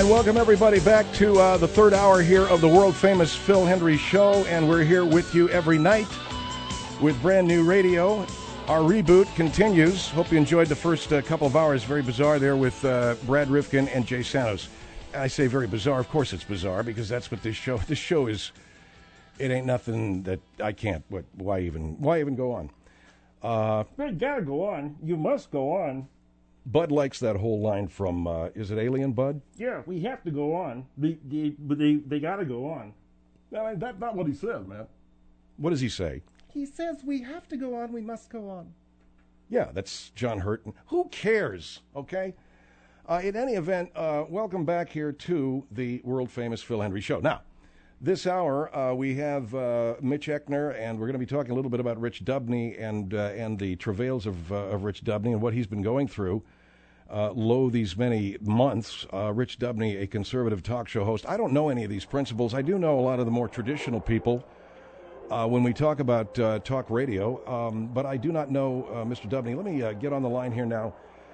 And welcome everybody back to the third hour here of the world-famous Phil Hendrie Show, and we're here with you every night with brand new radio. Our reboot continues. Hope you enjoyed the first couple of hours. Very bizarre there with Brad Rifkin and Jay Santos. I say very bizarre. Of course it's bizarre because that's what this show is. It ain't nothing that I can't. Why even go on? You gotta go on. You must go on. Bud likes that whole line from, is it Alien Bud? Yeah, we have to go on. They got to go on. No, that's not what he says, man. What does he say? He says we have to go on, we must go on. Yeah, that's John Hurton. Who cares, okay? In any event, welcome back here to the world-famous Phil Hendrie Show. Now, this hour, we have Mitch Eckner, and we're going to be talking a little bit about Rich Dubney and the travails of Rich Dubney and what he's been going through. Lo these many months. Rich Dubney, a conservative talk show host. I don't know any of these principles. I do know a lot of the more traditional people when we talk about talk radio, but I do not know Mr. Dubney. Let me get on the line here now.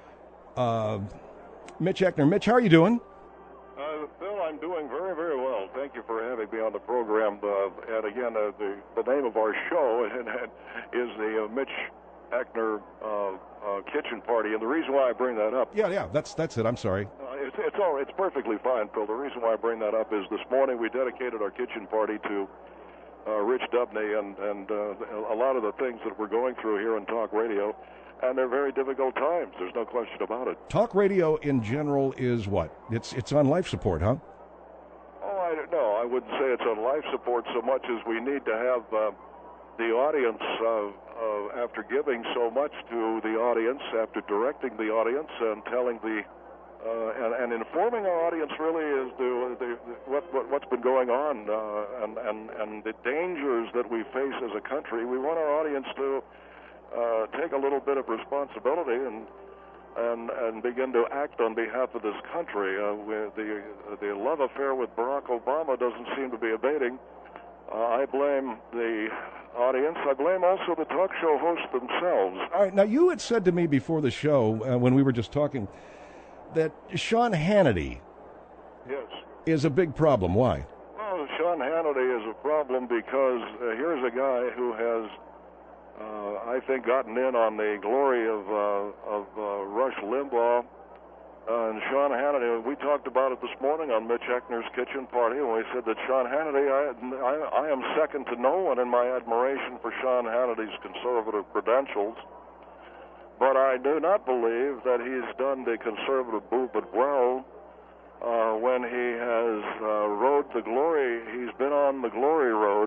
Mitch Eckner. Mitch, how are you doing? Phil, I'm doing very, very well. Thank you for having me on the program. And again, the name of our show is the Mitch Eckner Kitchen Party, and the reason why I bring that up... Yeah, that's it. I'm sorry. It's perfectly fine, Phil. The reason why I bring that up is this morning we dedicated our kitchen party to Rich Dubney and a lot of the things that we're going through here on talk radio, and they're very difficult times. There's no question about it. Talk radio in general is what? It's on life support, huh? No, I wouldn't say it's on life support so much as we need to have the audience, after giving so much to the audience, after directing the audience and telling and informing our audience really as to what's been going on and the dangers that we face as a country. We want our audience to take a little bit of responsibility and begin to act on behalf of this country. The love affair with Barack Obama doesn't seem to be abating. I blame the audience. I blame also the talk show hosts themselves. All right, now you had said to me before the show, when we were just talking, that Sean Hannity is a big problem. Why? Well, Sean Hannity is a problem because here's a guy who has, I think, gotten in on the glory of Rush Limbaugh and Sean Hannity. We talked about it this morning on Mitch Eckner's Kitchen Party, and we said that Sean Hannity, I am second to no one in my admiration for Sean Hannity's conservative credentials, but I do not believe that he's done the conservative movement well when he has rode the glory. He's been on the glory road,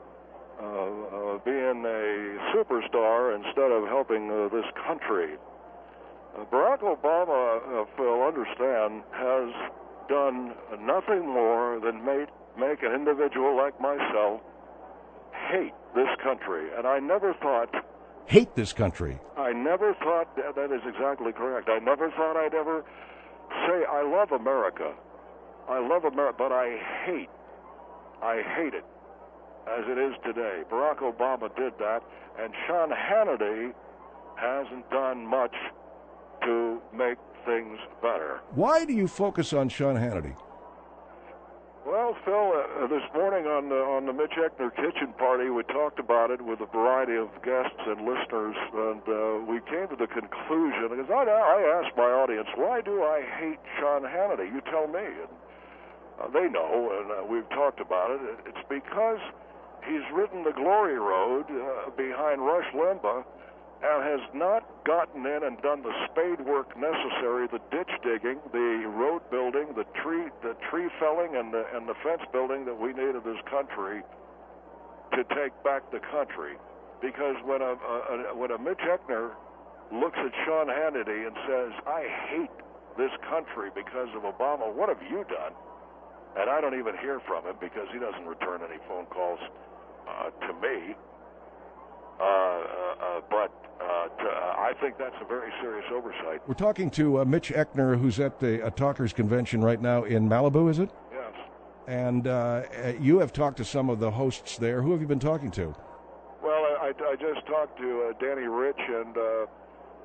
being a superstar instead of helping this country. Barack Obama, Phil, understand, has done nothing more than make an individual like myself hate this country. And I never thought... Hate this country? I never thought... That is exactly correct. I never thought I'd ever say, I love America. I love America, but I hate it as it is today. Barack Obama did that, and Sean Hannity hasn't done much to make things better. Why do you focus on Sean Hannity? Well, Phil, this morning on the Mitch Eckner Kitchen Party, we talked about it with a variety of guests and listeners, and we came to the conclusion, because I asked my audience, why do I hate Sean Hannity? You tell me. And they know, and we've talked about it. It's because he's ridden the glory road behind Rush Limbaugh, and has not gotten in and done the spade work necessary, the ditch digging, the road building, the tree felling, and the fence building that we need in this country to take back the country. Because when a Mitch Eckner looks at Sean Hannity and says, I hate this country because of Obama, what have you done? And I don't even hear from him because he doesn't return any phone calls to me. But I think that's a very serious oversight. We're talking to Mitch Eckner, who's at a Talkers Convention right now in Malibu, is it? Yes. And you have talked to some of the hosts there. Who have you been talking to? Well, I just talked to Danny Rich and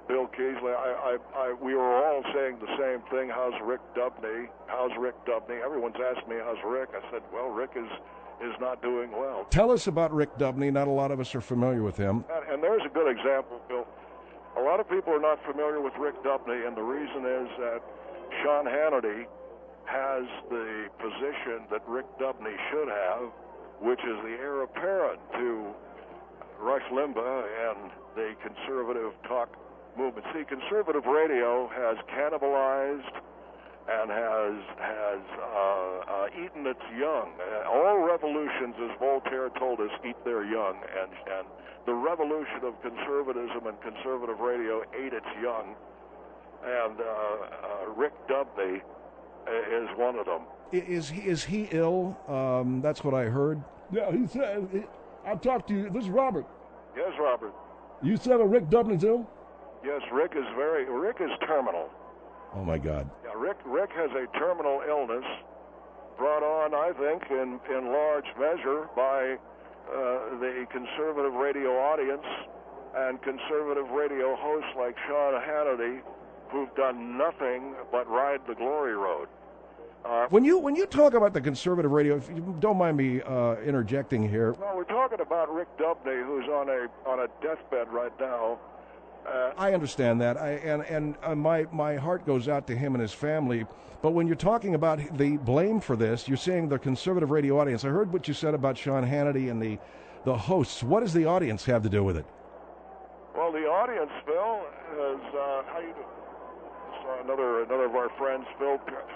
Bill Keesley, we were all saying the same thing. How's Rick Dubney? How's Rick Dubney? Everyone's asked me, how's Rick? I said, well, Rick is not doing well. Tell us about Rick Dubney. Not a lot of us are familiar with him. And there's a good example, Bill. A lot of people are not familiar with Rick Dubney, and the reason is that Sean Hannity has the position that Rick Dubney should have, which is the heir apparent to Rush Limbaugh and the conservative talk movement. See, conservative radio has cannibalized and has eaten its young. All revolutions, as Voltaire told us, eat their young, and the revolution of conservatism and conservative radio ate its young, and Rick Dubney is one of them. Is he ill? That's what I heard. Yeah, he said, I talked to you. This is Robert. Yes, Robert. You said Rick Dubney's ill? Yes, Rick is terminal. Oh my God. Yeah, Rick has a terminal illness brought on, I think, in large measure by the conservative radio audience and conservative radio hosts like Sean Hannity, who've done nothing but ride the glory road. When you talk about the conservative radio, if you don't mind me interjecting here. Well, we're talking about Rick Dubney, who's on a deathbed right now. I understand that, my heart goes out to him and his family. But when you're talking about the blame for this, you're saying the conservative radio audience. I heard what you said about Sean Hannity and the hosts. What does the audience have to do with it? Well, the audience, Phil, is how you doing? Another of our friends, Phil,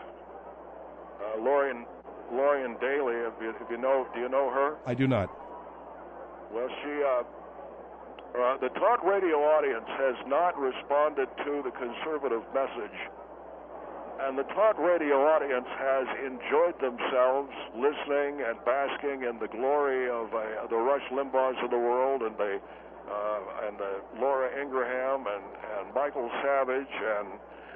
Lorian Daly. If you know, do you know her? I do not. Well, the talk radio audience has not responded to the conservative message, and the talk radio audience has enjoyed themselves listening and basking in the glory of the Rush Limbaughs of the world and the Laura Ingraham and Michael Savage and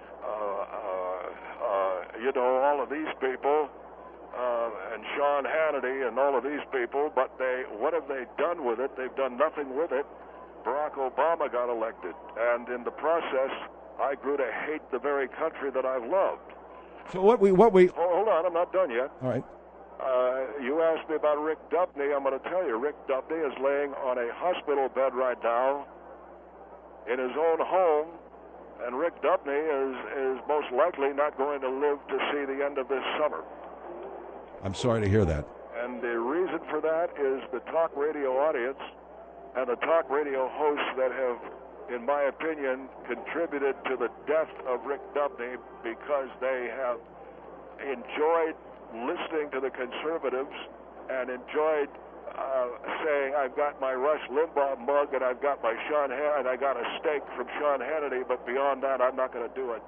all of these people and Sean Hannity and all of these people. But what have they done with it? They've done nothing with it. Barack Obama got elected, and in the process, I grew to hate the very country that I've loved. So what we Hold on, I'm not done yet. All right. You asked me about Rick Dubney. I'm going to tell you, Rick Dubney is laying on a hospital bed right now in his own home, and Rick Dubney is most likely not going to live to see the end of this summer. I'm sorry to hear that. And the reason for that is the talk radio audience and the talk radio hosts that have, in my opinion, contributed to the death of Rick Dubney because they have enjoyed listening to the conservatives and enjoyed saying, I've got my Rush Limbaugh mug and I've got my Sean Hannity and I got a steak from Sean Hannity, but beyond that, I'm not going to do it.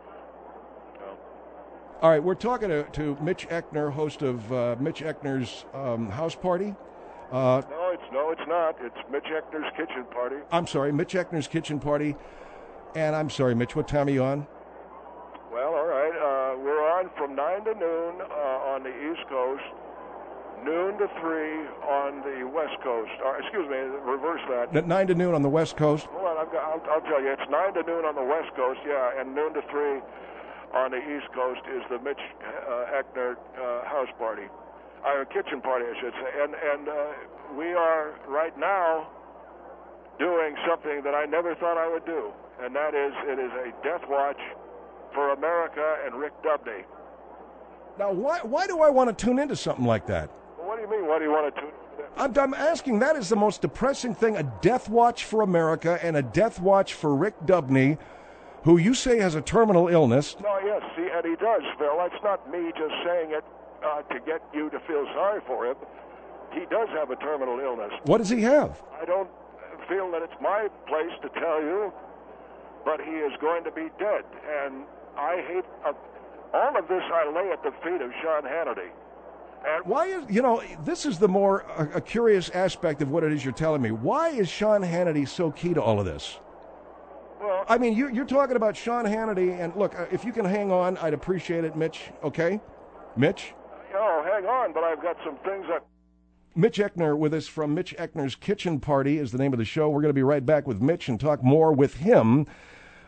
All right, we're talking to Mitch Eckner, host of Mitch Eckner's House Party. No, it's not. It's Mitch Eckner's Kitchen Party. I'm sorry, Mitch Eckner's Kitchen Party. And I'm sorry, Mitch, what time are you on? Well, all right. We're on from 9 to noon on the East Coast, noon to 3 on the West Coast. Excuse me, reverse that. At 9 to noon on the West Coast? Hold on, I'll tell you. It's 9 to noon on the West Coast, yeah, and noon to 3 on the East Coast is the Mitch Eckner House Party. Kitchen Party, I should say. And we are right now doing something that I never thought I would do, and that is, it is a death watch for America and Rick Dubney. Now, why do I want to tune into something like that? Well, what do you mean, why do you want to tune into that? I'm asking, that is the most depressing thing, a death watch for America and a death watch for Rick Dubney, who you say has a terminal illness. No, yes, see, and he does, Phil. That's not me just saying it to get you to feel sorry for him. He does have a terminal illness. What does he have? I don't feel that it's my place to tell you, but he is going to be dead. And I hate all of this. I lay at the feet of Sean Hannity. And why is, this is the more a curious aspect of what it is you're telling me. Why is Sean Hannity so key to all of this? Well, I mean, you're talking about Sean Hannity, and look, if you can hang on, I'd appreciate it, Mitch. Okay, Mitch. Hang on, but I've got some things that. Mitch Eckner with us from Mitch Eckner's Kitchen Party is the name of the show. We're going to be right back with Mitch and talk more with him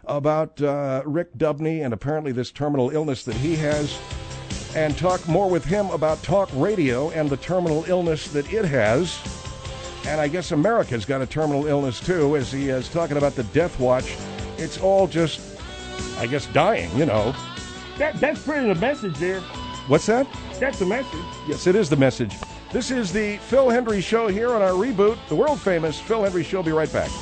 about Rick Dubney and apparently this terminal illness that he has, and talk more with him about talk radio and the terminal illness that it has. And I guess America's got a terminal illness too, as he is talking about the death watch. It's all just, I guess, dying, you know. That's pretty the message there. What's that? That's the message. Yes, it is the message. This is the Phil Hendrie Show here on our reboot, the world-famous Phil Hendrie Show. Be right back.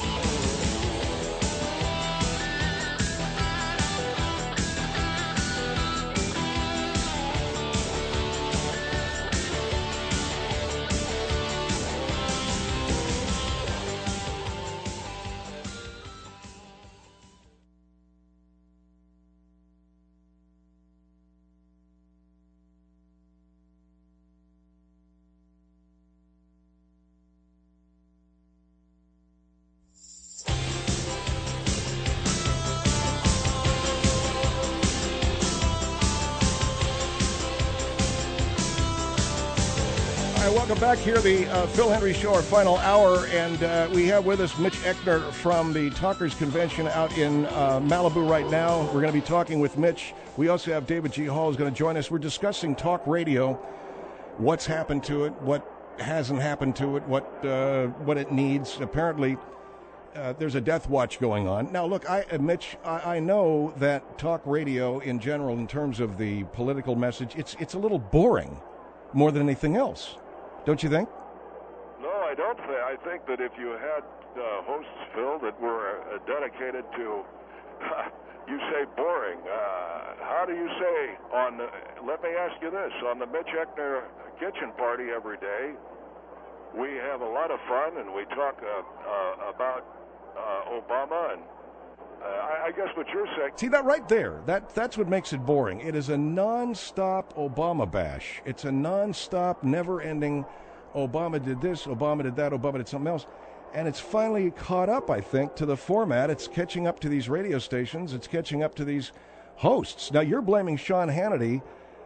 Welcome back here, the Phil Hendrie Show, our final hour, and we have with us Mitch Eckner from the Talkers Convention out in Malibu right now. We're going to be talking with Mitch. We also have David G. Hall who's going to join us. We're discussing talk radio, what's happened to it, what hasn't happened to it, what it needs. Apparently, there's a death watch going on. Now, look, Mitch, I know that talk radio in general, in terms of the political message, it's a little boring more than anything else. Don't you think? No, I don't think. I think that if you had hosts, Phil, that were dedicated to, you say boring. How do you say on, let me ask you this, on the Mitch Eckner Kitchen Party every day, we have a lot of fun and we talk about Obama and I guess what you're saying. See that right there? That's what makes it boring. It is a non-stop Obama bash. It's a non-stop, never-ending. Obama did this. Obama did that. Obama did something else, and it's finally caught up, I think, to the format. It's catching up to these radio stations. It's catching up to these hosts. Now you're blaming Sean Hannity.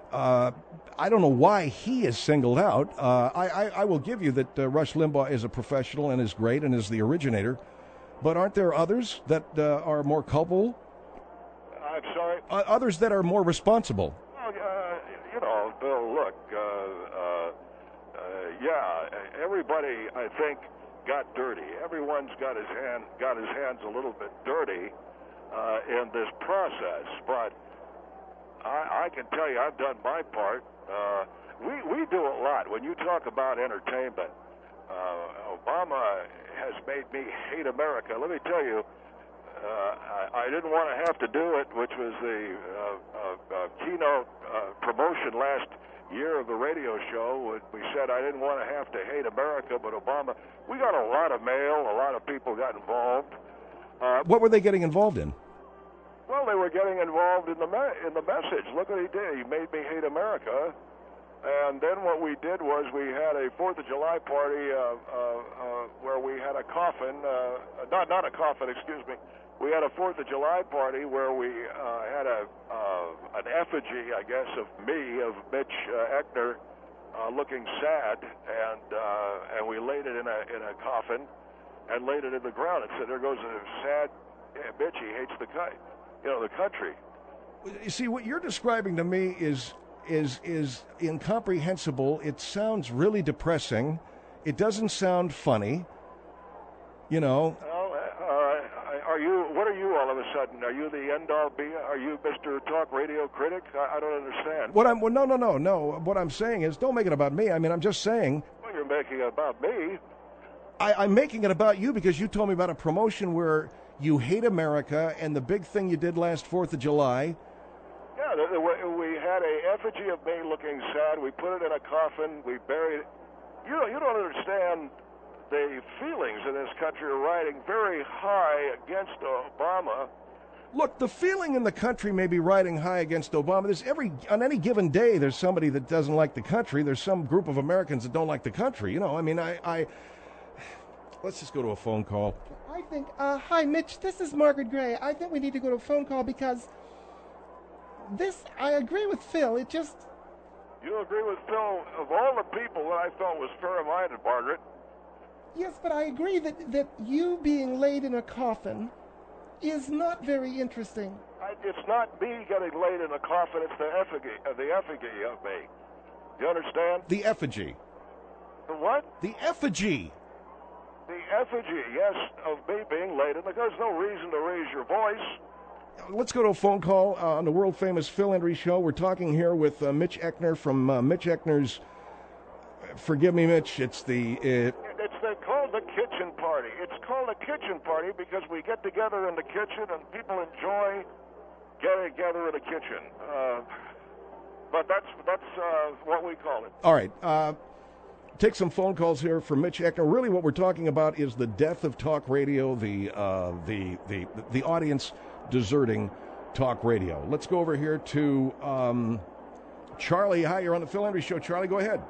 I don't know why he is singled out. I will give you that Rush Limbaugh is a professional and is great and is the originator. But aren't there others that are more culpable? I'm sorry? Others that are more responsible. Well, Bill, look, everybody, I think, got dirty. Everyone's got his hands a little bit dirty in this process. But I can tell you, I've done my part. We do a lot. When you talk about entertainment, Obama has made me hate America. Let me tell you, I didn't want to have to do it, which was the keynote promotion last year of the radio show. We said I didn't want to have to hate America, but Obama, we got a lot of mail, a lot of people got involved. What were they getting involved in? Well, they were getting involved in the message. Look what he did. He made me hate America. And then what we did was we had a 4th of July party where we had a coffin, not a coffin, excuse me. We had a 4th of July party where we had an effigy, I guess, of me, of Mitch Eckner, looking sad, and we laid it in a coffin and laid it in the ground and said, there goes a sad Mitch, he hates the country. You see, what you're describing to me is incomprehensible. It sounds really depressing. It doesn't sound funny. You know. What are you all of a sudden? Are you the end-all be? Are you Mr. Talk Radio Critic? I don't understand. No. What I'm saying is, don't make it about me. I mean, I'm just saying. Well, you're making it about me. I'm making it about you because you told me about a promotion where you hate America and the big thing you did last 4th of July. Yeah, we had a effigy of me looking sad. We put it in a coffin. We buried it. You don't understand. The feelings in this country are riding very high against Obama. Look, the feeling in the country may be riding high against Obama. On any given day, there's somebody that doesn't like the country. There's some group of Americans that don't like the country. You know, I mean, let's just go to a phone call. I think, hi, Mitch, this is Margaret Gray. I think we need to go to a phone call because I agree with Phil. You agree with Phil? Of all the people that I thought was fair-minded, Margaret. Yes, but I agree that you being laid in a coffin is not very interesting. It's not me getting laid in a coffin. It's the effigy of me. You understand? The effigy. The what? The effigy. The effigy, yes, of me being laid in. There's no reason to raise your voice. Let's go to a phone call on the world-famous Phil Hendrie Show. We're talking here with Mitch Eckner from Mitch Eckner's, forgive me, Mitch, it's called the kitchen party. It's called a kitchen party because we get together in the kitchen and people enjoy getting together in the kitchen. But that's what we call it. All right. Take some phone calls here from Mitch Eckner. Really what we're talking about is the death of talk radio, the audience deserting talk radio. Let's go over here to Charlie. Hi, you're on the Phil Hendrie Show. Charlie, go ahead.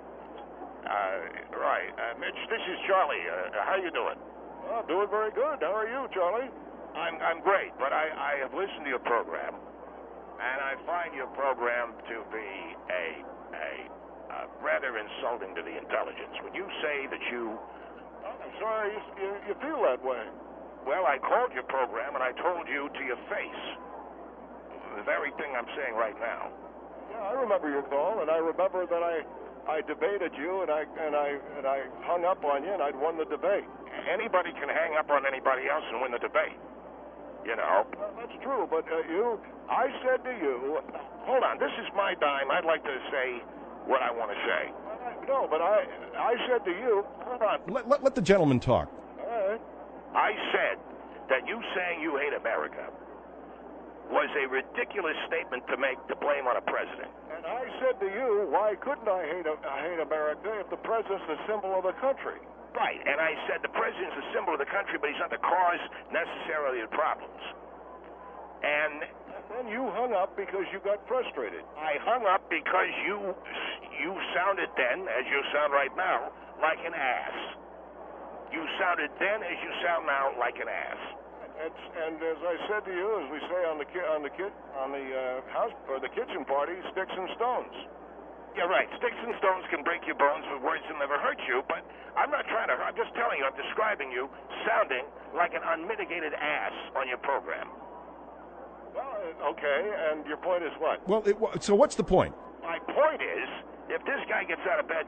Right. Mitch, this is Charlie. How you doing? Oh, doing very good. How are you, Charlie? I'm great, but I have listened to your program, and I find your program to be a rather insulting to the intelligence. When you say that you... Oh, I'm sorry you feel that way. Well, I called your program, and I told you to your face the very thing I'm saying right now. Yeah, I remember your call, and I remember that I debated you, and I hung up on you, and I'd won the debate. Anybody can hang up on anybody else and win the debate. You know. That's true, but I said to you... Hold on, this is my dime. I'd like to say what I want to say. No, but I said to you... Hold on. Let the gentleman talk. All right. I said that you saying you hate America was a ridiculous statement to make to blame on a president. And I said to you, why couldn't I hate America if the president's the symbol of the country? Right, and I said the president's a symbol of the country, but he's not the cause necessarily of problems. And then you hung up because you got frustrated. I hung up because you sounded then, as you sound right now, like an ass. You sounded then, as you sound now, like an ass. And as I said to you, as we say on the house or the kitchen party, sticks and stones. Yeah, right. Sticks and stones can break your bones, but words will never hurt you. But I'm not trying to hurt. I'm just telling you. I'm describing you sounding like an unmitigated ass on your program. Well, okay. And your point is what? Well, so what's the point? My point is, if this guy gets out of bed,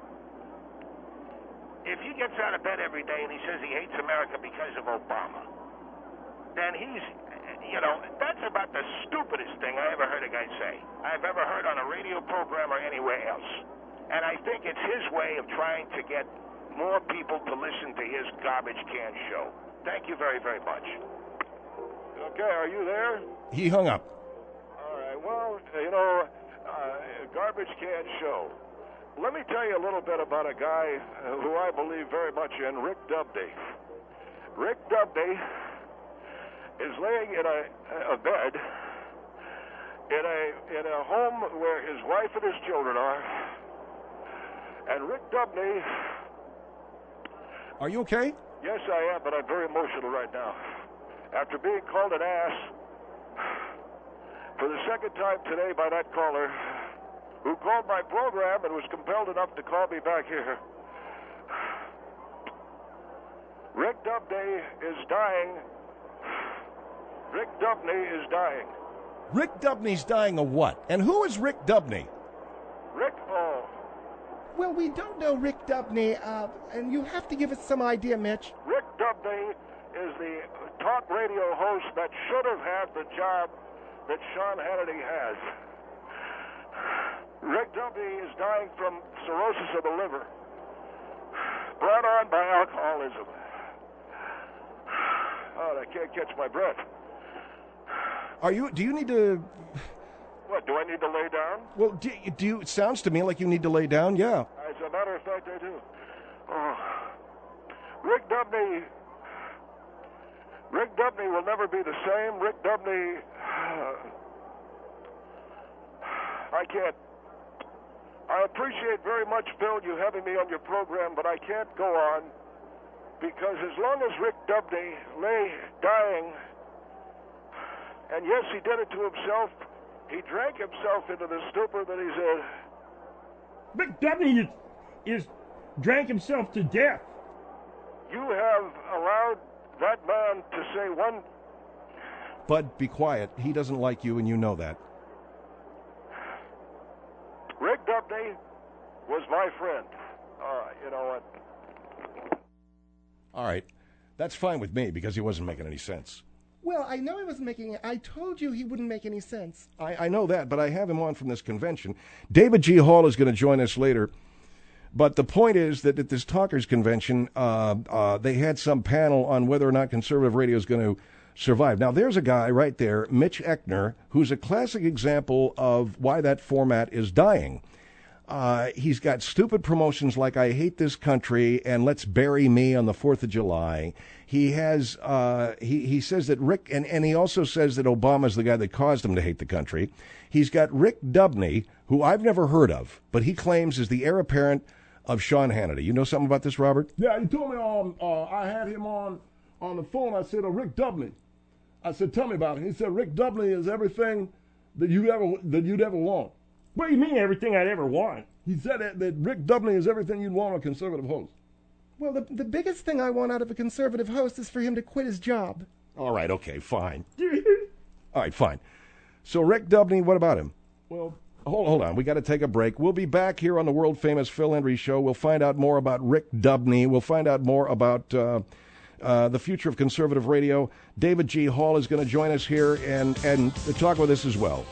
if he gets out of bed every day and he says he hates America because of Obama, then he's, that's about the stupidest thing I ever heard a guy say. I've ever heard on a radio program or anywhere else. And I think it's his way of trying to get more people to listen to his garbage can show. Thank you very, very much. Okay, are you there? He hung up. All right, well, garbage can show. Let me tell you a little bit about a guy who I believe very much in, Rick Dubney. Rick Dubney is laying in a bed in a home where his wife and his children are. And Rick Dubney... Are you okay? Yes, I am, but I'm very emotional right now. After being called an ass for the second time today by that caller who called my program and was compelled enough to call me back here. Rick Dubney is dying. Rick Dubney is dying. Rick Dubney's dying of what? And who is Rick Dubney? Well, we don't know Rick Dubney, and you have to give us some idea, Mitch. Rick Dubney is the talk radio host that should have had the job that Sean Hannity has. Rick Dubney is dying from cirrhosis of the liver, brought on by alcoholism. Oh, I can't catch my breath. Do you need to... What, do I need to lay down? Well, do you... It sounds to me like you need to lay down, yeah. As a matter of fact, I do. Oh. Rick Dubney will never be the same. Rick Dubney... I can't... I appreciate very much, Phil, you having me on your program, but I can't go on because as long as Rick Dubney lay dying, and yes, he did it to himself, he drank himself into the stupor that he's in. Rick Dubney drank himself to death. You have allowed that man to say one Bud, be quiet. He doesn't like you, and you know that. Rick Dubney was my friend. All right, you know what? All right. That's fine with me because he wasn't making any sense. Well, I know he wasn't making it. I told you he wouldn't make any sense. I know that, but I have him on from this convention. David G. Hall is going to join us later. But the point is that at this talkers convention, they had some panel on whether or not conservative radio is going to survive. Now, there's a guy right there, Mitch Eckner, who's a classic example of why that format is dying. He's got stupid promotions like I Hate This Country and Let's Bury Me on the 4th of July. He has he says that Rick, and he also says that Obama's the guy that caused him to hate the country. He's got Rick Dubney, who I've never heard of, but he claims is the heir apparent of Sean Hannity. You know something about this, Robert? Yeah, he told me I had him on the phone. I said, Rick Dubney. I said, tell me about it. He said, Rick Dubney is everything that you'd ever want. What do you mean everything I'd ever want? He said that Rick Dubney is everything you'd want a conservative host. Well, the biggest thing I want out of a conservative host is for him to quit his job. All right, okay, fine. All right, fine. So Rick Dubney, what about him? Well, Hold on. We got to take a break. We'll be back here on the world-famous Phil Hendrie Show. We'll find out more about Rick Dubney. We'll find out more about the future of conservative radio. David G. Hall is going to join us here and talk with us as well.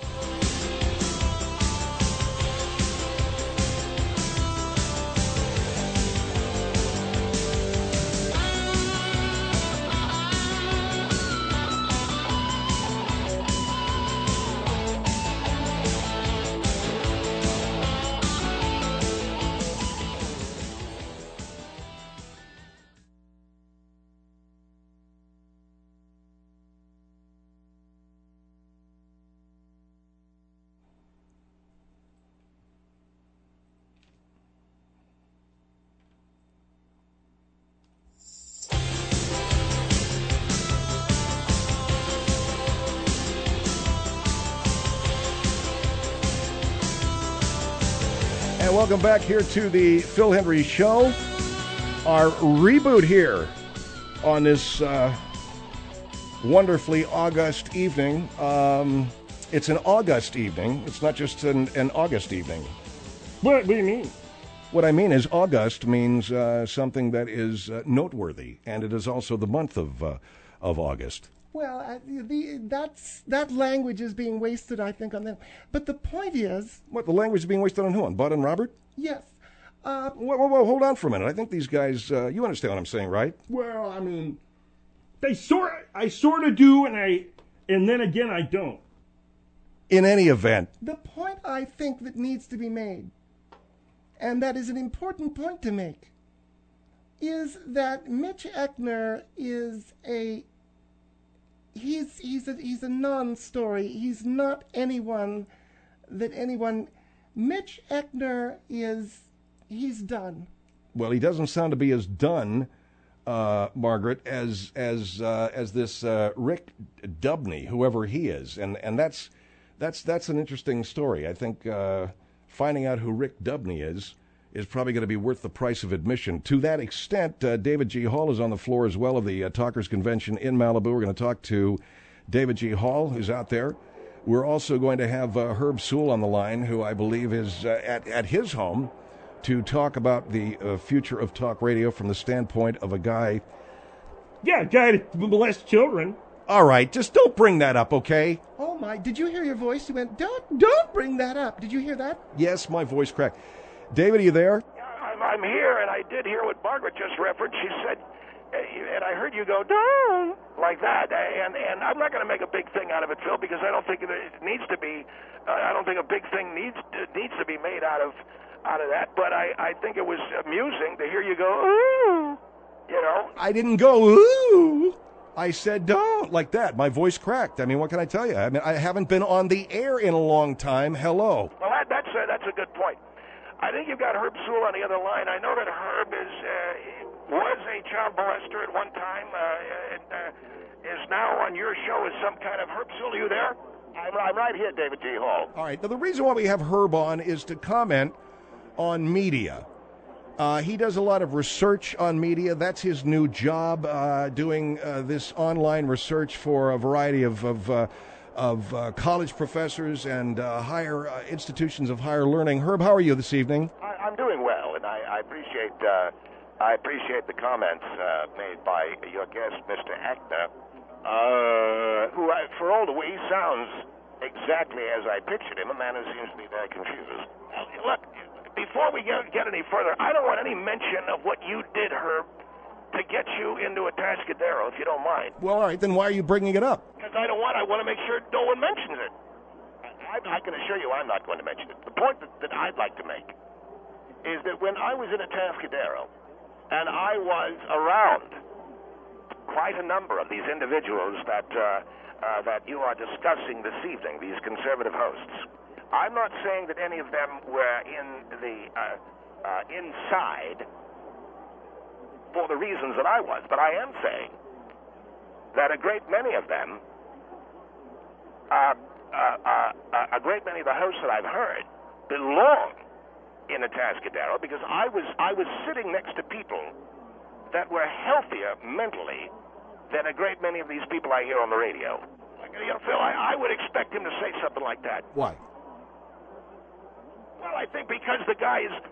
Welcome back here to the Phil Hendrie Show. Our reboot here on this wonderfully August evening. It's an August evening. It's not just an August evening. What do you mean? What I mean is August means something that is noteworthy, and it is also the month of August. Well, that language is being wasted, I think, on them. But the point is... What, the language is being wasted on who? On Bud and Robert? Yes. Whoa, hold on for a minute. I think these guys, you understand what I'm saying, right? Well, I mean, I sort of do, and then again I don't. In any event. The point I think that needs to be made, and that is an important point to make, is that Mitch Eckner is He's a non-story. He's not anyone that anyone... Mitch Eckner he's done. Well, he doesn't sound to be as done, Margaret, as this Rick Dubney, whoever he is. And that's an interesting story. I think finding out who Rick Dubney is probably going to be worth the price of admission. To that extent, David G. Hall is on the floor as well of the Talkers Convention in Malibu. We're going to talk to David G. Hall, who's out there. We're also going to have Herb Sewell on the line, who I believe is at his home to talk about the future of talk radio from the standpoint of a guy... Yeah, a guy that molests children. All right, just don't bring that up, okay? Oh, my, did you hear your voice? You went, don't bring that up. Did you hear that? Yes, my voice cracked. David, are you there? I'm here, and I did hear what Margaret just referenced. She said, and I heard you go, don't, like that. And I'm not going to make a big thing out of it, Phil, because I don't think it needs to be. I don't think a big thing needs to be made out of that. But I think it was amusing to hear you go, ooh, you know. I didn't go, ooh. I said, don't, like that. My voice cracked. I mean, what can I tell you? I mean, I haven't been on the air in a long time. Hello. Well, that's a good point. I think you've got Herb Sewell on the other line. I know that Herb was a child molester at one time, and is now on your show as some kind of... Herb Sewell, are you there? I'm right here, David G. Hall. All right. Now, the reason why we have Herb on is to comment on media. He does a lot of research on media. That's his new job, doing this online research for a variety of college professors and higher institutions of higher learning. Herb, how are you this evening? I'm doing well, and I appreciate the comments made by your guest, Mr. Eckner, who, for all the way he sounds exactly as I pictured him, a man who seems to be very confused. Look, before we get any further, I don't want any mention of what you did, Herb, to get you into a Atascadero, if you don't mind. Well, all right, then why are you bringing it up? Because I want to make sure no one mentions it. I can assure you I'm not going to mention it. The point that I'd like to make is that when I was in a Atascadero, and I was around quite a number of these individuals that you are discussing this evening, these conservative hosts, I'm not saying that any of them were in the inside for the reasons that I was, but I am saying that a great many of them, a great many of the hosts that I've heard belong in a Atascadero, because I was sitting next to people that were healthier mentally than a great many of these people I hear on the radio. Phil, I would expect him to say something like that. Why? Well, I think because the guy is...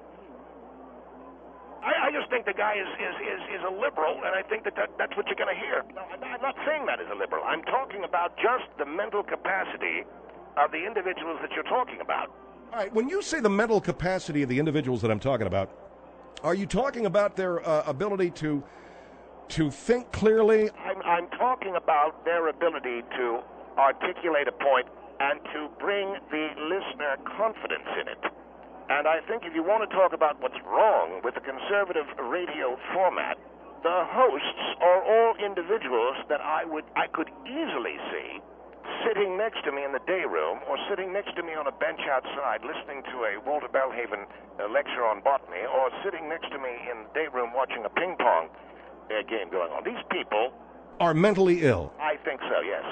I just think the guy is a liberal, and I think that's what you're going to hear. No, I'm not saying that as a liberal. I'm talking about just the mental capacity of the individuals that you're talking about. All right, when you say the mental capacity of the individuals that I'm talking about, are you talking about their ability to think clearly? I'm talking about their ability to articulate a point and to bring the listener confidence in it. And I think if you want to talk about what's wrong with the conservative radio format, the hosts are all individuals that I could easily see sitting next to me in the day room or sitting next to me on a bench outside listening to a Walter Bellhaven lecture on botany, or sitting next to me in the day room watching a ping pong game going on. These people are mentally ill. I think so, yes.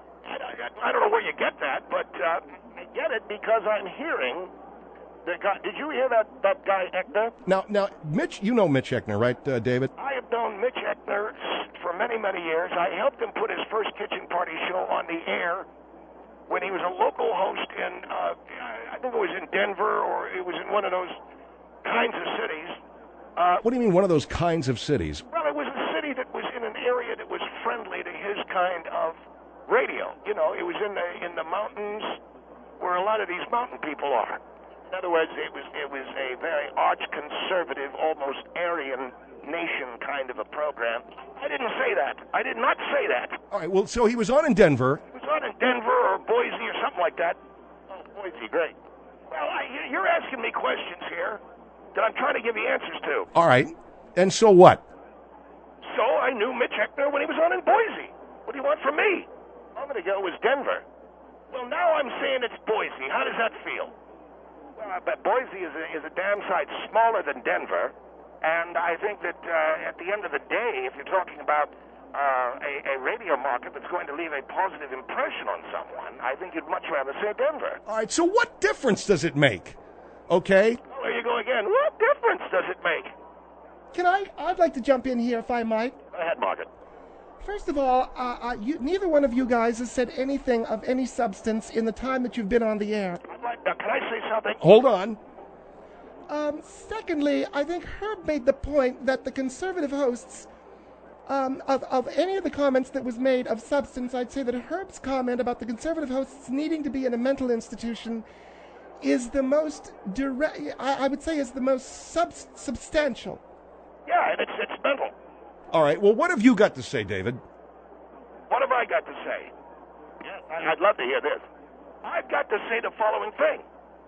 I don't know where you get that, but I get it because I'm hearing the guy. Did you hear that guy Eckner? Now, Mitch, you know Mitch Eckner, right, David? I have known Mitch Eckner for many, many years. I helped him put his first kitchen party show on the air when he was a local host in, I think it was in Denver, or it was in one of those kinds of cities. What do you mean, one of those kinds of cities? Well, it was a city that was in an area that was friendly to his kind of radio. You know, it was in the mountains where a lot of these mountain people are. In other words, it was a very arch-conservative, almost Aryan nation kind of a program. I didn't say that. I did not say that. All right, well, so he was on in Denver. He was on in Denver or Boise or something like that. Oh, Boise, great. Well, you're asking me questions here that I'm trying to give you answers to. All right, and so what? So I knew Mitch Eckner when he was on in Boise. What do you want from me? A moment ago it was Denver. Well, now I'm saying it's Boise. How does that feel? Well, but Boise is a damn sight smaller than Denver, and I think that at the end of the day, if you're talking about a radio market that's going to leave a positive impression on someone, I think you'd much rather say Denver. All right, so what difference does it make? Okay? Well, there you go again. What difference does it make? I'd like to jump in here, if I might. Go ahead, Margaret. First of all, neither one of you guys has said anything of any substance in the time that you've been on the air. Now, can I say something? Hold on. Secondly, I think Herb made the point that the conservative hosts, of any of the comments that was made of substance, I'd say that Herb's comment about the conservative hosts needing to be in a mental institution is the most direct, I would say is the most substantial. Yeah, and it's mental. All right, well, what have you got to say, David? What have I got to say? Yeah, I'd love to hear this. I've got to say the following thing.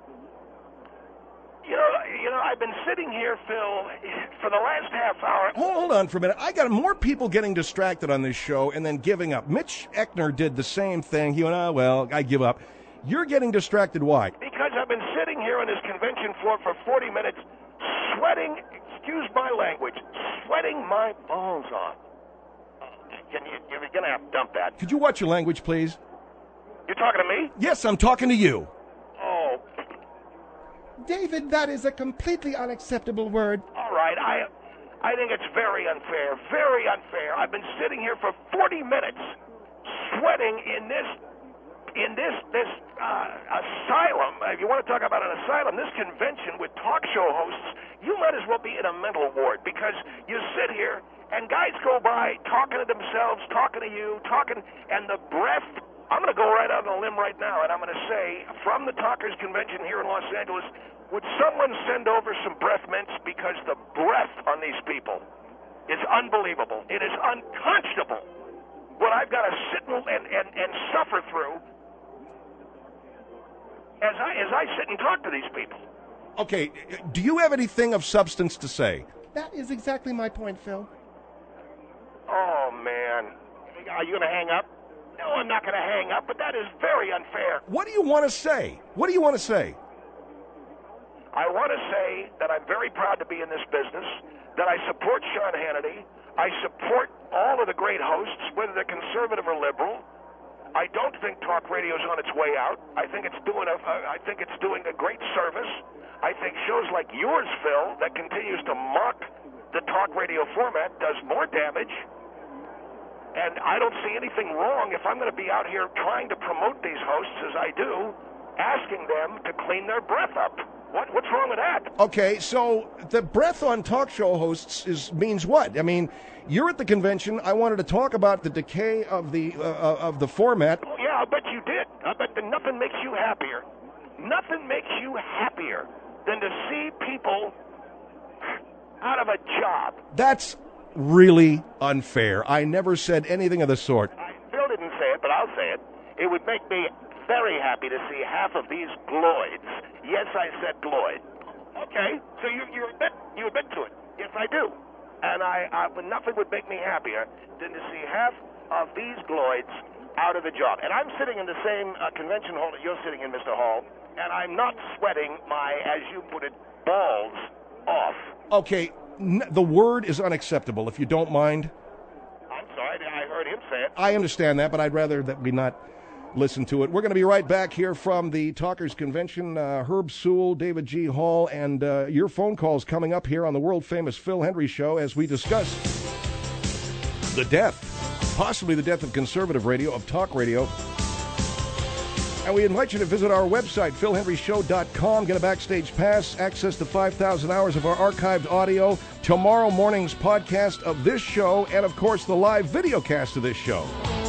You know, I've been sitting here, Phil, for the last half hour. Hold on for a minute. I got more people getting distracted on this show and then giving up. Mitch Eckner did the same thing. He went, well, I give up. You're getting distracted. Why? Because I've been sitting here on this convention floor for 40 minutes, sweating, excuse my language, sweating my balls off. You're going to have to dump that. Could you watch your language, please? You're talking to me? Yes, I'm talking to you. Oh. David, that is a completely unacceptable word. All right, I think it's very unfair. Very unfair. I've been sitting here for 40 minutes sweating in this asylum. If you want to talk about an asylum, this convention with talk show hosts, you might as well be in a mental ward, because you sit here and guys go by talking to themselves, talking to you, and the breath. I'm going to go right out on a limb right now, and I'm going to say, from the Talkers Convention here in Los Angeles, would someone send over some breath mints, because the breath on these people is unbelievable. It is unconscionable what I've got to sit and suffer through as I sit and talk to these people. Okay, do you have anything of substance to say? That is exactly my point, Phil. Oh, man. Are you going to hang up? No, I'm not going to hang up, but that is very unfair. What do you want to say? What do you want to say? I want to say that I'm very proud to be in this business, that I support Sean Hannity. I support all of the great hosts, whether they're conservative or liberal. I don't think talk radio's on its way out. I think it's doing a great service. I think shows like yours, Phil, that continues to mock the talk radio format, does more damage. And I don't see anything wrong if I'm going to be out here trying to promote these hosts as I do, asking them to clean their breath up. What's wrong with that? Okay, so the breath on talk show hosts means what? I mean, you're at the convention. I wanted to talk about the decay of the format. Oh, yeah, I'll bet you did. I bet that nothing makes you happier. Nothing makes you happier than to see people out of a job. That's really unfair. I never said anything of the sort. Phil didn't say it, but I'll say it. It would make me very happy to see half of these gloids. Yes, I said gloid. Okay, so you admit to it. Yes, I do. And nothing would make me happier than to see half of these gloids out of the job. And I'm sitting in the same convention hall that you're sitting in, Mr. Hall, and I'm not sweating my, as you put it, balls off. Okay, the word is unacceptable, if you don't mind. I'm sorry, I heard him say it. I understand that, but I'd rather that we not listen to it. We're going to be right back here from the Talkers Convention. Herb Sewell, David G. Hall, and your phone calls coming up here on the world-famous Phil Hendrie Show as we discuss the death, possibly the death of conservative radio, of talk radio. And we invite you to visit our website, philhendrieshow.com, get a backstage pass, access to 5,000 hours of our archived audio, tomorrow morning's podcast of this show, and, of course, the live video cast of this show.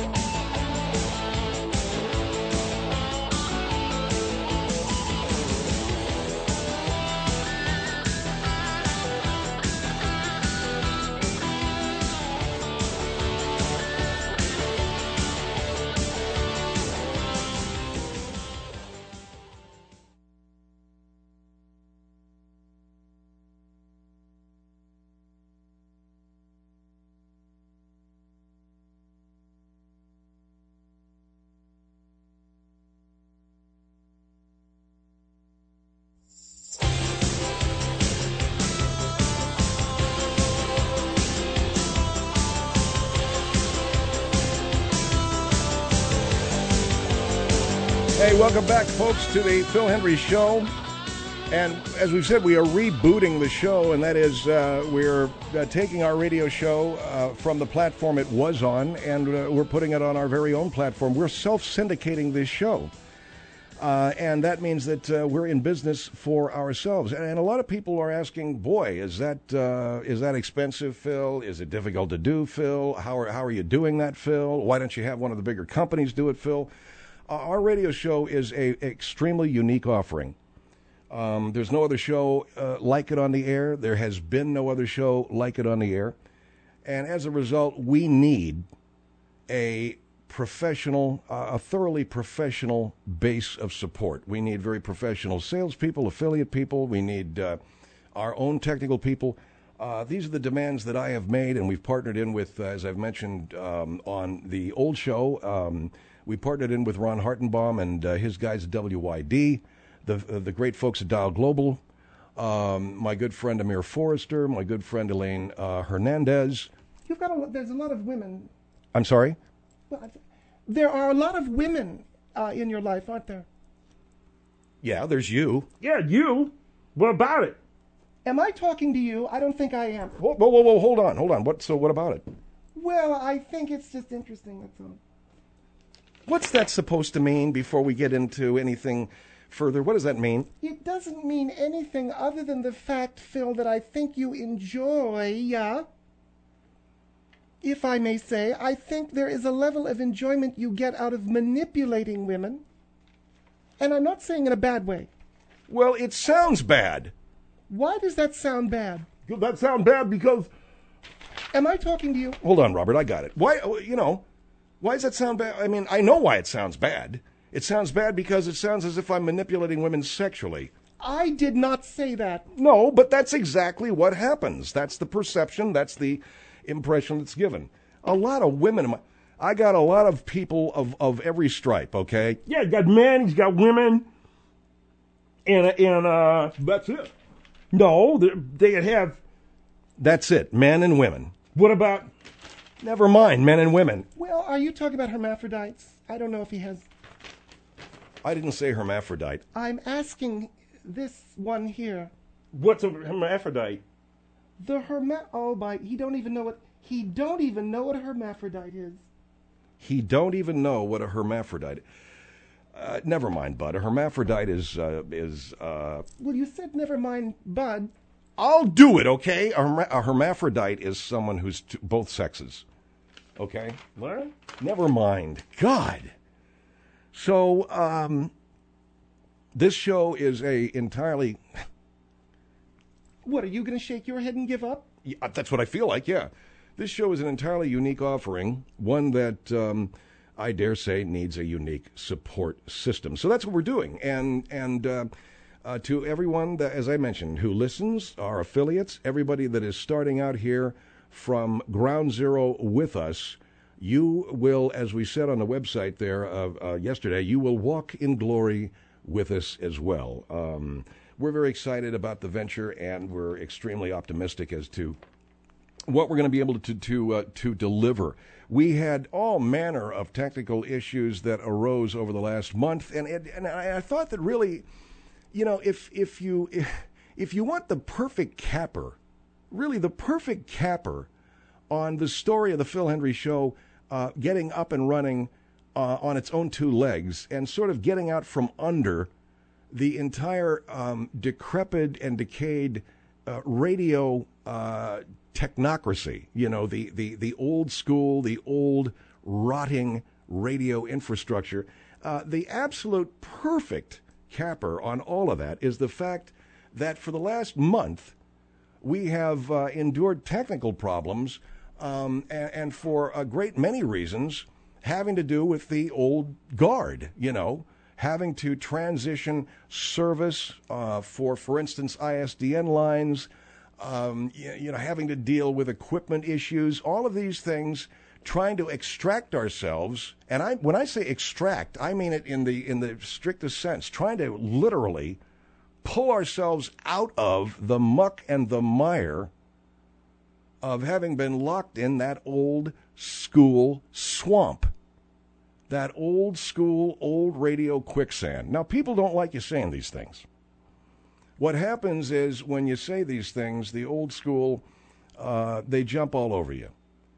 Hey, welcome back, folks, to the Phil Hendrie Show. And as we've said, we are rebooting the show, and that is we're taking our radio show from the platform it was on, and we're putting it on our very own platform. We're self-syndicating this show. And that means that we're in business for ourselves. And a lot of people are asking, boy, is that expensive, Phil? Is it difficult to do, Phil? How are you doing that, Phil? Why don't you have one of the bigger companies do it, Phil? Our radio show is an extremely unique offering. There's no other show like it on the air. There has been no other show like it on the air. And as a result, we need a professional, a thoroughly professional base of support. We need very professional salespeople, affiliate people. We need our own technical people. These are the demands that I have made, and we've partnered in with, as I've mentioned on the old show, we partnered in with Ron Hartenbaum and his guys at WYD, the great folks at Dial Global, my good friend Amir Forrester, my good friend Elaine Hernandez. There's a lot of women. I'm sorry? Well, there are a lot of women in your life, aren't there? Yeah, there's you. Yeah, you. What about it? Am I talking to you? I don't think I am. Whoa, whoa, whoa, hold on. What about it? Well, I think it's just interesting, that's all. What's that supposed to mean before we get into anything further? What does that mean? It doesn't mean anything other than the fact, Phil, that I think you enjoy, if I may say, I think there is a level of enjoyment you get out of manipulating women. And I'm not saying in a bad way. Well, it sounds bad. Why does that sound bad? That sound bad because Am I talking to you? Hold on, Robert, I got it. Why does that sound bad? I mean, I know why it sounds bad. It sounds bad because it sounds as if I'm manipulating women sexually. I did not say that. No, but that's exactly what happens. That's the perception. That's the impression that's given. A lot of women, I got a lot of people of every stripe, okay? Yeah, he's got men, he's got women, and that's it. no, they have. That's it, men and women. What about? Never mind, men and women. Well, are you talking about hermaphrodites? I don't know if he has. I didn't say hermaphrodite. I'm asking this one here. What's a hermaphrodite? He don't even know what a hermaphrodite is. He don't even know what a hermaphrodite. Never mind, bud. A hermaphrodite is. Well, you said never mind, bud. I'll do it, okay? A hermaphrodite is someone who's both sexes. Okay? What? Never mind. God. So, this show is a entirely. What, are you going to shake your head and give up? Yeah, that's what I feel like, yeah. This show is an entirely unique offering, one that I dare say needs a unique support system. So that's what we're doing. And to everyone, that, as I mentioned, who listens, our affiliates, everybody that is starting out here from ground zero with us, you will, as we said on the website there yesterday, you will walk in glory with us as well. We're very excited about the venture, and we're extremely optimistic as to what we're going to be able to deliver. We had all manner of technical issues that arose over the last month, and I thought that really, you know, if you want the perfect capper, really the perfect capper on the story of the Phil Hendrie Show getting up and running on its own two legs and sort of getting out from under the entire decrepit and decayed radio technocracy, you know, the old school, the old rotting radio infrastructure. The absolute perfect capper on all of that is the fact that for the last month we have endured technical problems and for a great many reasons having to do with the old guard, you know, having to transition service for instance, ISDN lines, you know, having to deal with equipment issues, all of these things, trying to extract ourselves. And when I say extract, I mean it in the strictest sense, trying to literally pull ourselves out of the muck and the mire of having been locked in that old school swamp, that old school, old radio quicksand. Now, people don't like you saying these things. What happens is when you say these things, the old school, they jump all over you.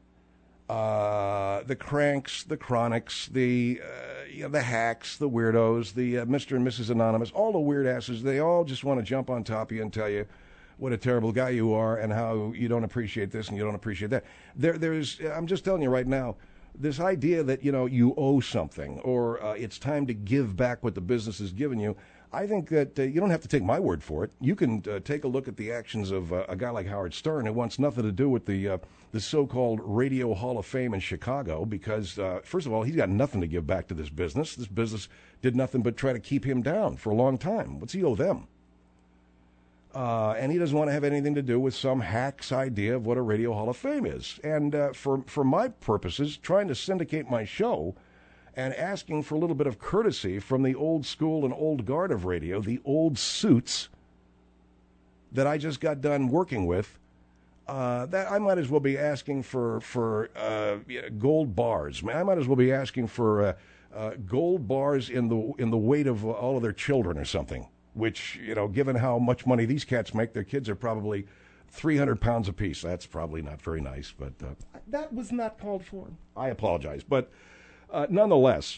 The cranks, the chronics, the hacks, the weirdos, the Mr. and Mrs. Anonymous, all the weird asses, they all just want to jump on top of you and tell you what a terrible guy you are and how you don't appreciate this and you don't appreciate that. I'm just telling you right now, this idea that, you know, you owe something or it's time to give back what the business has given you, I think that you don't have to take my word for it. You can take a look at the actions of a guy like Howard Stern, who wants nothing to do with the so-called Radio Hall of Fame in Chicago because, first of all, he's got nothing to give back to this business. This business did nothing but try to keep him down for a long time. What's he owe them? And he doesn't want to have anything to do with some hack's idea of what a Radio Hall of Fame is. And for my purposes, trying to syndicate my show and asking for a little bit of courtesy from the old school and old guard of radio, the old suits that I just got done working with, that I might as well be asking for gold bars. I might as well be asking for gold bars in the weight of all of their children or something. which, given how much money these cats make, their kids are probably 300 pounds apiece. That's probably not very nice, but... That was not called for. I apologize. But nonetheless,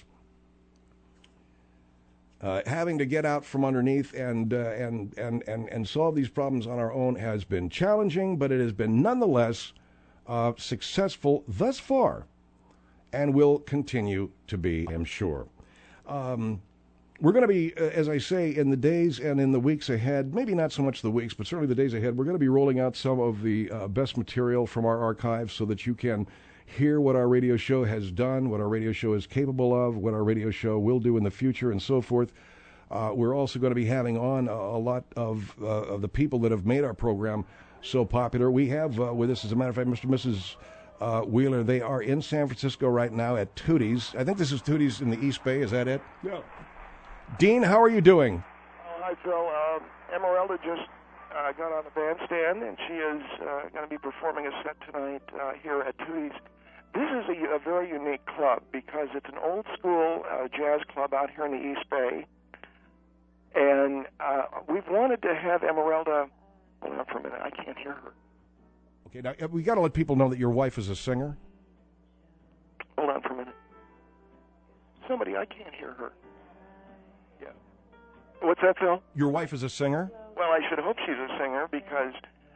having to get out from underneath and solve these problems on our own has been challenging, but it has been nonetheless successful thus far and will continue to be, I'm sure. We're going to be, as I say, in the days and in the weeks ahead, maybe not so much the weeks, but certainly the days ahead, we're going to be rolling out some of the best material from our archives so that you can hear what our radio show has done, what our radio show is capable of, what our radio show will do in the future, and so forth. We're also going to be having on a lot of the people that have made our program so popular. We have with us, as a matter of fact, Mr. and Mrs. Wheeler. They are in San Francisco right now at Tootie's. I think this is Tootie's in the East Bay. Is that it? Yeah. Dean, how are you doing? Hi, Phil. Emeralda just got on the bandstand, and she is going to be performing a set tonight here at Tootie's. This is a very unique club because it's an old-school jazz club out here in the East Bay, and we've wanted to have Emeralda... Hold on for a minute. I can't hear her. Okay, now we got to let people know that your wife is a singer. Hold on for a minute. Somebody, I can't hear her. Yeah. What's that, Phil? Your wife is a singer? Well, I should hope she's a singer because,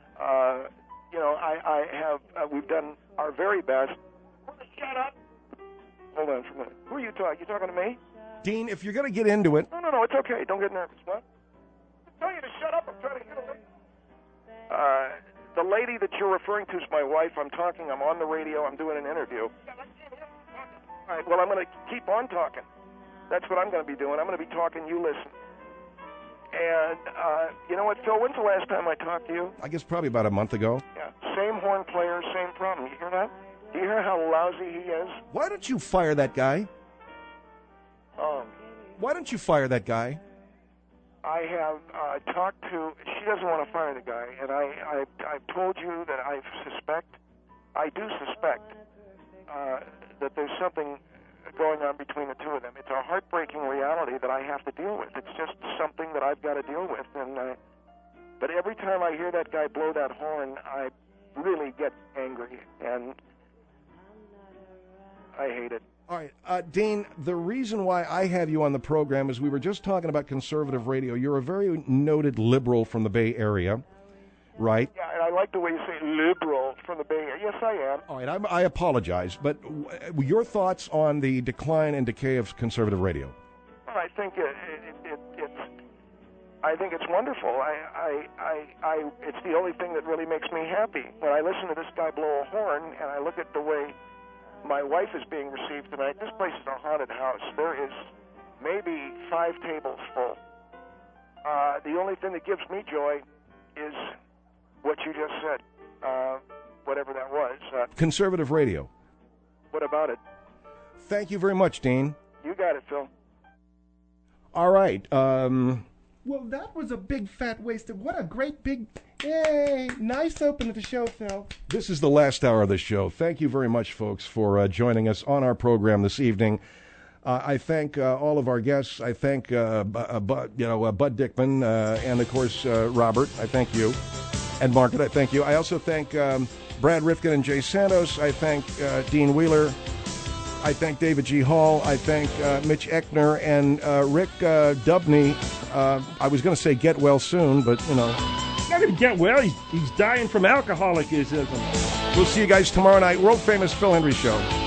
I have, we've done our very best. Shut up. Hold on for a minute. Who are you talking? You talking to me? Dean, if you're going to get into it... No, it's okay. Don't get nervous. What? I tell you to shut up. I'm trying to get away. The lady that you're referring to is my wife. I'm on the radio. I'm doing an interview. All right, well, I'm going to keep on talking. That's what I'm going to be doing. I'm going to be talking. You listen. And you know what, Phil? When's the last time I talked to you? I guess probably about a month ago. Yeah. Same horn player, same problem. You hear that? Do you hear how lousy he is? Why don't you fire that guy? Why don't you fire that guy? I have talked to... She doesn't want to fire the guy, and I've told you that I do suspect that there's something going on between the two of them. It's a heartbreaking reality that I have to deal with. It's just something that I've got to deal with. But every time I hear that guy blow that horn, I really get angry, and I hate it. All right, Dean, the reason why I have you on the program is we were just talking about conservative radio. You're a very noted liberal from the Bay Area, right? Yeah, and I like the way you say liberal from the Bay Area. Yes, I am. All right, I apologize, but your thoughts on the decline and decay of conservative radio? Well, I think it's wonderful. It's the only thing that really makes me happy. When I listen to this guy blow a horn and I look at the way my wife is being received tonight, this place is a haunted house. There is maybe 5 tables full. The only thing that gives me joy is what you just said, whatever that was. Conservative radio. What about it? Thank you very much, Dean. You got it, Phil. All right. Well, that was a big fat waste of... What a great big... Yay! Nice open to the show, Phil. This is the last hour of the show. Thank you very much, folks, for joining us on our program this evening. I thank all of our guests. I thank Bud Dickman and, of course, Robert. I thank you. And Margaret, I thank you. I also thank Brad Rifkin and Jay Santos. I thank Dean Wheeler. I thank David G. Hall. I thank Mitch Eckner and Rick Dubney. I was going to say get well soon, but, Not going to get well. He's dying from alcoholism. We'll see you guys tomorrow night. World famous Phil Hendrie Show.